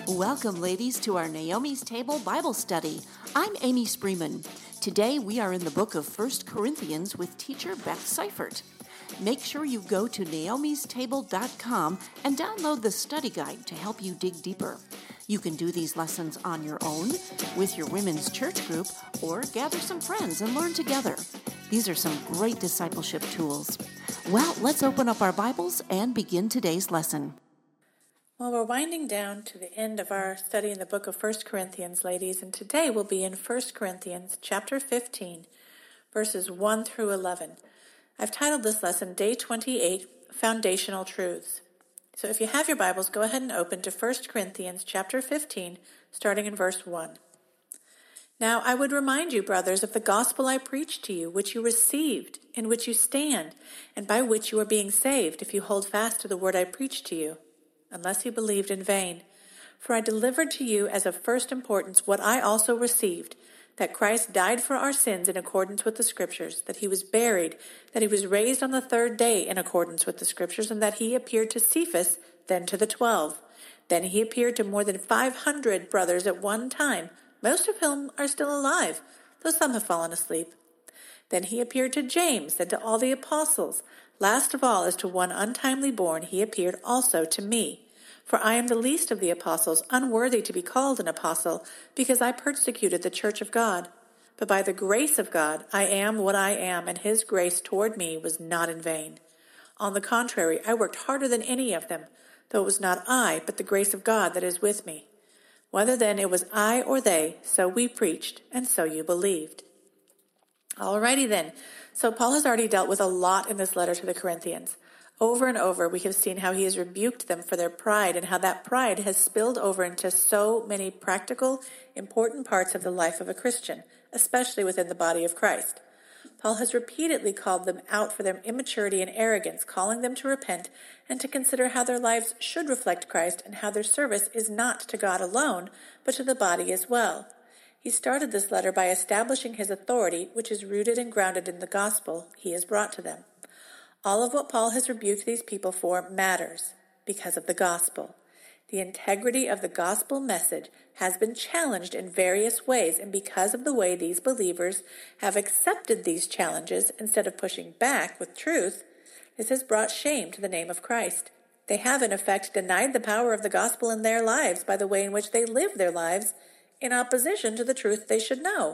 Welcome, ladies, to our Naomi's Table Bible study. I'm Amy Spreeman. Today we are in the book of 1 Corinthians with teacher Beth Seifert. Make sure you go to naomistable.com and download the study guide to help you dig deeper. You can do these lessons on your own, with your women's church group, or gather some friends and learn together. These are some great discipleship tools. Well, let's open up our Bibles and begin today's lesson. Well, we're winding down to the end of our study in the book of 1 Corinthians, ladies, and today we'll be in 1 Corinthians chapter 15, verses 1 through 11. I've titled this lesson, Day 28, Foundational Truths. So if you have your Bibles, go ahead and open to 1 Corinthians chapter 15, starting in verse 1. Now I would remind you, brothers, of the gospel I preached to you, which you received, in which you stand, and by which you are being saved, if you hold fast to the word I preached to you, unless you believed in vain. For I delivered to you as of first importance what I also received, that Christ died for our sins in accordance with the Scriptures, that he was buried, that he was raised on the third day in accordance with the Scriptures, and that he appeared to Cephas, then to the 12. Then he appeared to more than 500 brothers at one time, most of whom are still alive, though some have fallen asleep. Then he appeared to James, then to all the apostles. Last of all, as to one untimely born, he appeared also to me. For I am the least of the apostles, unworthy to be called an apostle, because I persecuted the church of God. But by the grace of God, I am what I am, and his grace toward me was not in vain. On the contrary, I worked harder than any of them, though it was not I, but the grace of God that is with me. Whether then it was I or they, so we preached, and so you believed. Alrighty then. So Paul has already dealt with a lot in this letter to the Corinthians. Over and over, we have seen how he has rebuked them for their pride and how that pride has spilled over into so many practical, important parts of the life of a Christian, especially within the body of Christ. Paul has repeatedly called them out for their immaturity and arrogance, calling them to repent and to consider how their lives should reflect Christ and how their service is not to God alone, but to the body as well. He started this letter by establishing his authority, which is rooted and grounded in the gospel he has brought to them. All of what Paul has rebuked these people for matters because of the gospel. The integrity of the gospel message has been challenged in various ways, and because of the way these believers have accepted these challenges instead of pushing back with truth, this has brought shame to the name of Christ. They have, in effect, denied the power of the gospel in their lives by the way in which they live their lives in opposition to the truth they should know.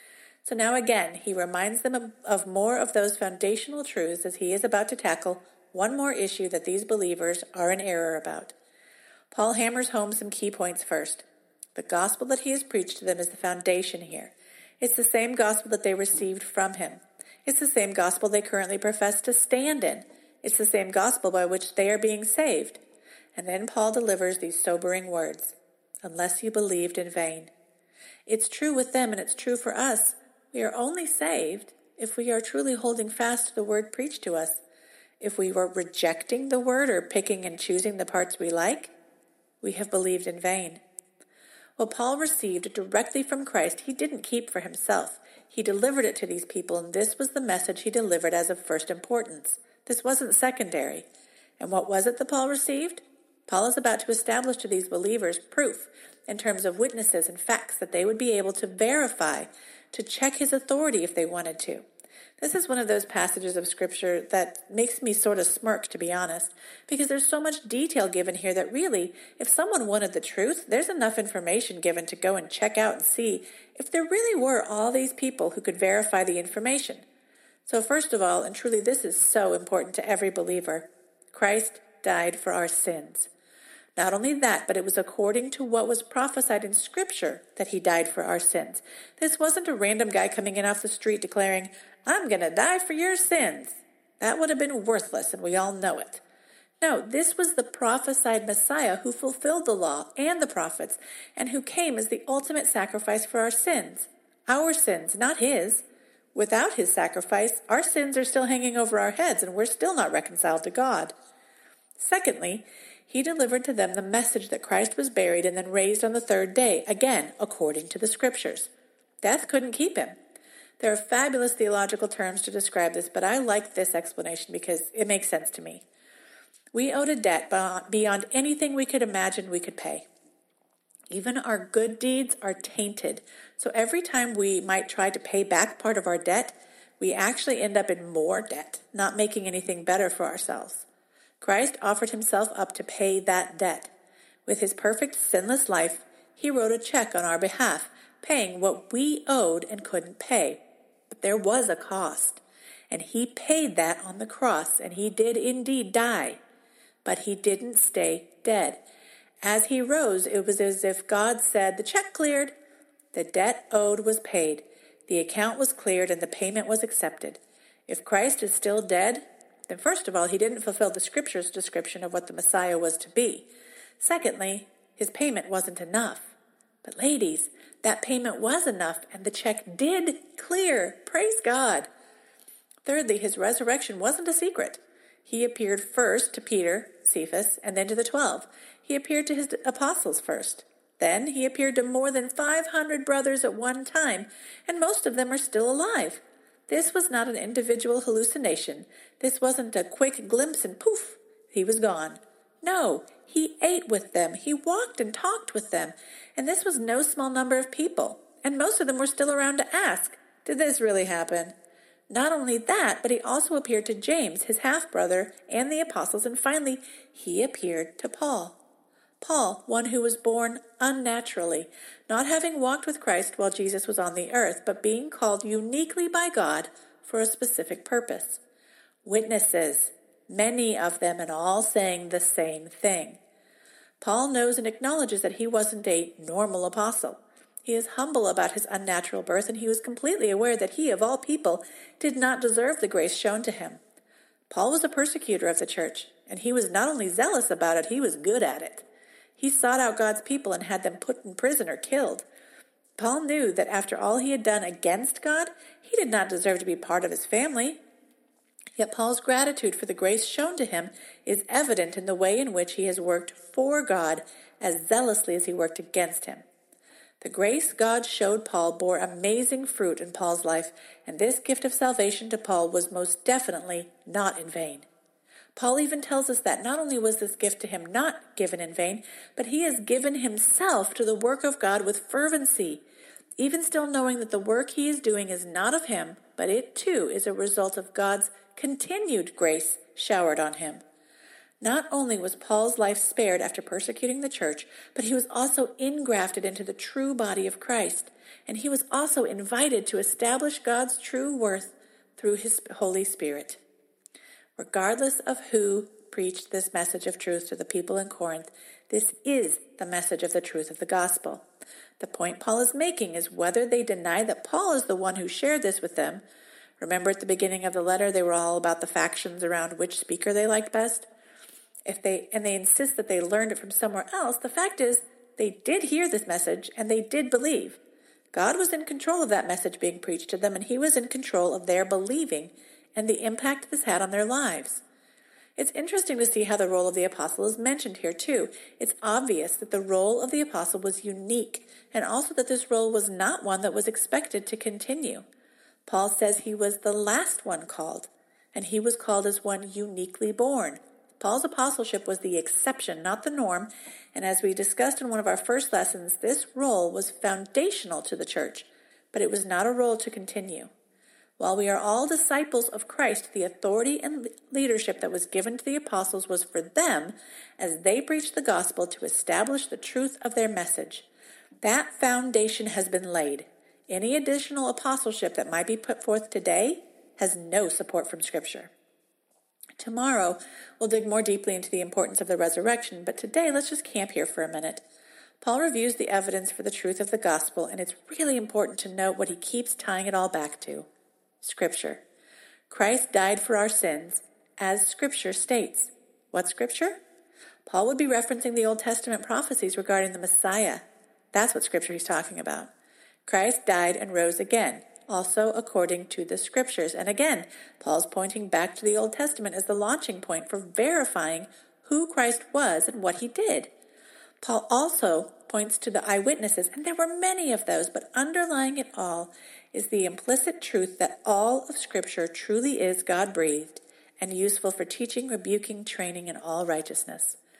So now again, he reminds them of more of those foundational truths as he is about to tackle one more issue that these believers are in error about. Paul hammers home some key points first. The gospel that he has preached to them is the foundation here. It's the same gospel that they received from him. It's the same gospel they currently profess to stand in. It's the same gospel by which they are being saved. And then Paul delivers these sobering words. Unless you believed in vain. It's true with them and it's true for us. We are only saved if we are truly holding fast to the word preached to us. If we were rejecting the word or picking and choosing the parts we like, we have believed in vain. What Paul received directly from Christ, he didn't keep for himself. He delivered it to these people, and this was the message he delivered as of first importance. This wasn't secondary. And what was it that Paul received? Paul is about to establish to these believers proof in terms of witnesses and facts that they would be able to verify, to check his authority if they wanted to. This is one of those passages of Scripture that makes me sort of smirk, to be honest, because there's so much detail given here that really, if someone wanted the truth, there's enough information given to go and check out and see if there really were all these people who could verify the information. So first of all, and truly this is so important to every believer, Christ died for our sins. Not only that, but it was according to what was prophesied in Scripture that he died for our sins. This wasn't a random guy coming in off the street declaring, I'm going to die for your sins. That would have been worthless, and we all know it. No, this was the prophesied Messiah who fulfilled the law and the prophets, and who came as the ultimate sacrifice for our sins. Our sins, not his. Without his sacrifice, our sins are still hanging over our heads, and we're still not reconciled to God. Secondly, he delivered to them the message that Christ was buried and then raised on the third day, again, according to the Scriptures. Death couldn't keep him. There are fabulous theological terms to describe this, but I like this explanation because it makes sense to me. We owed a debt beyond anything we could imagine we could pay. Even our good deeds are tainted. So every time we might try to pay back part of our debt, we actually end up in more debt, not making anything better for ourselves. Christ offered himself up to pay that debt. With his perfect, sinless life, he wrote a check on our behalf, paying what we owed and couldn't pay. But there was a cost, and he paid that on the cross, and he did indeed die. But he didn't stay dead. As he rose, it was as if God said, the check cleared. The debt owed was paid. The account was cleared and the payment was accepted. If Christ is still dead, then first of all, he didn't fulfill the Scripture's description of what the Messiah was to be. Secondly, his payment wasn't enough. But ladies, that payment was enough and the check did clear. Praise God. Thirdly, his resurrection wasn't a secret. He appeared first to Peter, Cephas, and then to the 12. He appeared to his apostles first. Then he appeared to more than 500 brothers at one time, and most of them are still alive. This was not an individual hallucination. This wasn't a quick glimpse and poof, he was gone. No, he ate with them. He walked and talked with them. And this was no small number of people. And most of them were still around to ask, did this really happen? Not only that, but he also appeared to James, his half-brother, and the apostles, and finally, he appeared to Paul. Paul, one who was born unnaturally, not having walked with Christ while Jesus was on the earth, but being called uniquely by God for a specific purpose. Witnesses, many of them, and all saying the same thing. Paul knows and acknowledges that he wasn't a normal apostle. He is humble about his unnatural birth, and he was completely aware that he, of all people, did not deserve the grace shown to him. Paul was a persecutor of the church, and he was not only zealous about it, he was good at it. He sought out God's people and had them put in prison or killed. Paul knew that after all he had done against God, he did not deserve to be part of his family. Yet Paul's gratitude for the grace shown to him is evident in the way in which he has worked for God as zealously as he worked against him. The grace God showed Paul bore amazing fruit in Paul's life, and this gift of salvation to Paul was most definitely not in vain. Paul even tells us that not only was this gift to him not given in vain, but he has given himself to the work of God with fervency, even still knowing that the work he is doing is not of him, but it too is a result of God's continued grace showered on him. Not only was Paul's life spared after persecuting the church, but he was also ingrafted into the true body of Christ, and he was also invited to establish God's true worth through his Holy Spirit. Regardless of who preached this message of truth to the people in Corinth, this is the message of the truth of the gospel. The point Paul is making is whether they deny that Paul is the one who shared this with them. Remember at the beginning of the letter, they were all about the factions around which speaker they liked best? They insist that they learned it from somewhere else, the fact is they did hear this message and they did believe. God was in control of that message being preached to them, and he was in control of their believing and the impact this had on their lives. It's interesting to see how the role of the apostle is mentioned here too. It's obvious that the role of the apostle was unique, and also that this role was not one that was expected to continue. Paul says he was the last one called, and he was called as one uniquely born. Paul's apostleship was the exception, not the norm, and as we discussed in one of our first lessons, this role was foundational to the church, but it was not a role to continue. While we are all disciples of Christ, the authority and leadership that was given to the apostles was for them as they preached the gospel to establish the truth of their message. That foundation has been laid. Any additional apostleship that might be put forth today has no support from Scripture. Tomorrow, we'll dig more deeply into the importance of the resurrection, but today let's just camp here for a minute. Paul reviews the evidence for the truth of the gospel, and it's really important to note what he keeps tying it all back to. Scripture. Christ died for our sins, as Scripture states. What Scripture? Paul would be referencing the Old Testament prophecies regarding the Messiah. That's what Scripture he's talking about. Christ died and rose again, also according to the Scriptures. And again, Paul's pointing back to the Old Testament as the launching point for verifying who Christ was and what he did. Paul also points to the eyewitnesses, and there were many of those, but underlying it all is the implicit truth that all of Scripture truly is God-breathed and useful for teaching, rebuking, training in all righteousness.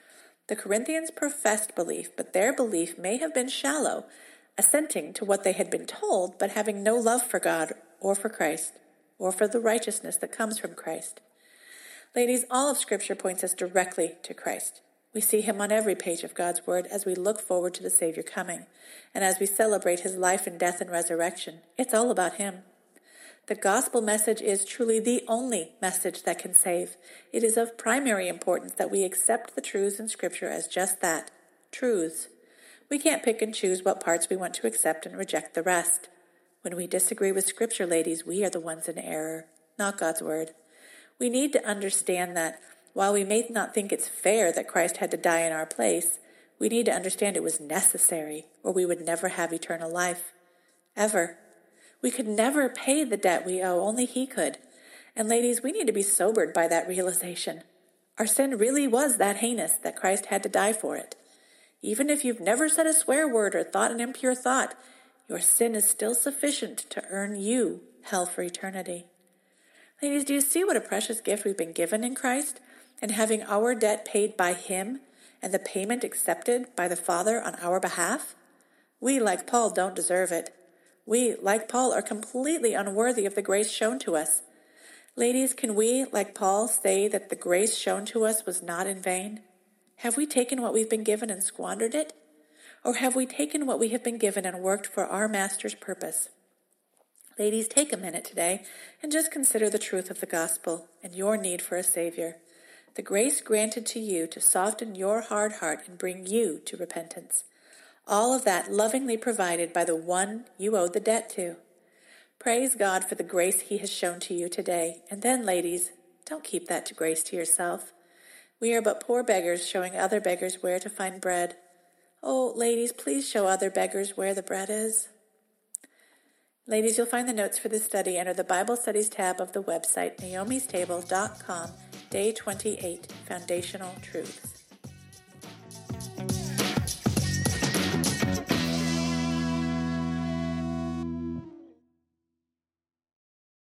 The Corinthians professed belief, but their belief may have been shallow, assenting to what they had been told, but having no love for God or for Christ, or for the righteousness that comes from Christ. Ladies, all of Scripture points us directly to Christ. We see him on every page of God's Word as we look forward to the Savior coming, and as we celebrate his life and death and resurrection. It's all about him. The gospel message is truly the only message that can save. It is of primary importance that we accept the truths in Scripture as just that, truths. We can't pick and choose what parts we want to accept and reject the rest. When we disagree with Scripture, ladies, we are the ones in error, not God's Word. We need to understand that while we may not think it's fair that Christ had to die in our place, we need to understand it was necessary, or we would never have eternal life. Ever. We could never pay the debt we owe, only he could. And ladies, we need to be sobered by that realization. Our sin really was that heinous that Christ had to die for it. Even if you've never said a swear word or thought an impure thought, your sin is still sufficient to earn you hell for eternity. Ladies, do you see what a precious gift we've been given in Christ, and having our debt paid by him and the payment accepted by the Father on our behalf? We, like Paul, don't deserve it. We, like Paul, are completely unworthy of the grace shown to us. Ladies, can we, like Paul, say that the grace shown to us was not in vain? Have we taken what we've been given and squandered it? Or have we taken what we have been given and worked for our Master's purpose? Ladies, take a minute today and just consider the truth of the gospel and your need for a Savior. The grace granted to you to soften your hard heart and bring you to repentance. All of that lovingly provided by the one you owe the debt to. Praise God for the grace he has shown to you today. And then, ladies, don't keep that grace to yourself. We are but poor beggars showing other beggars where to find bread. Oh, ladies, please show other beggars where the bread is. Ladies, you'll find the notes for this study under the Bible Studies tab of the website, naomistable.com, Day 28, Foundational Truths.